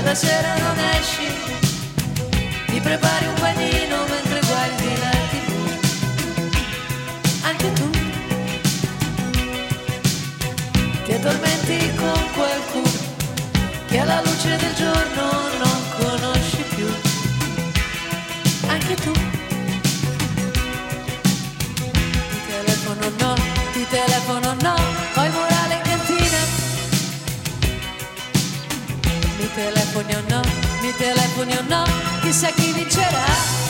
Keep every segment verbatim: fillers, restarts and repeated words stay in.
stasera non esci, ti prepari un panino mentre guardi la tivù. Anche tu ti addormenti con qualcuno che alla luce del giorno non conosci più. Anche tu ti telefono no, ti telefono no, poi morale in cantina. Mi telefoni o no, mi telefoni o no, chissà chi vincerà.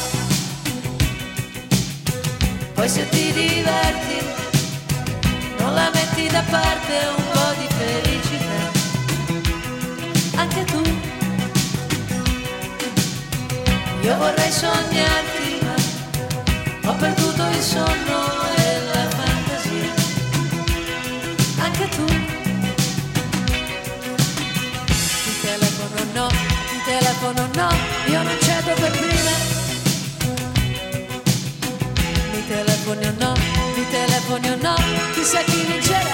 Poi se ti diverti, non la metti da parte un po' di felicità. Anche tu, io vorrei sognarti, ma ho perduto il sonno e la fantasia. Anche tu, ti telefono no, ti telefono no, io non cedo per prima. Mi telefoni o no, mi telefoni o no, chissà chi vincerà.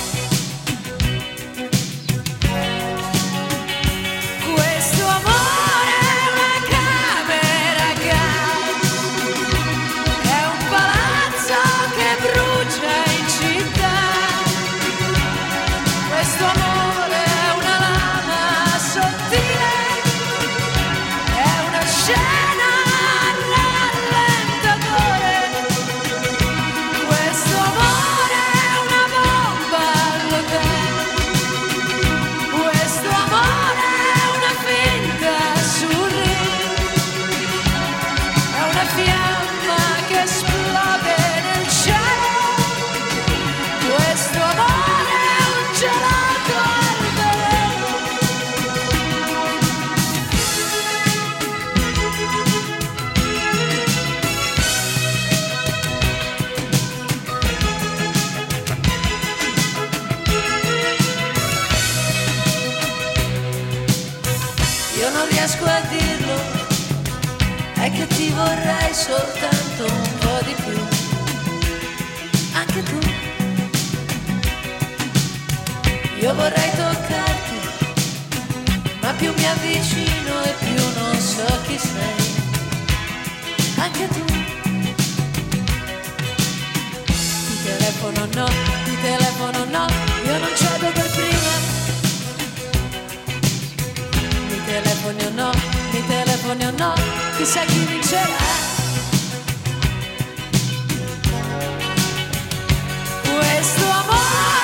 Questo amore è una camera a gas, è un palazzo che brucia in città. Questo amore è una lama sottile, è una scena a rallentatore. Questo amore è una bomba all'hotel. Questo amore è una finta sul ring, è una fiamma che esplode nel cielo. Questo amore è un gelato al veleno. Io non riesco a dirlo, è che ti vorrei soltanto un po' di più. Anche tu, io vorrei toccarti, ma più mi avvicino e più non so chi sei. Anche tu, ti telefono no, ti telefono no, io non cedo per prima. Mi telefoni o no, mi telefoni o no, chissà chi vincerà. Questo amore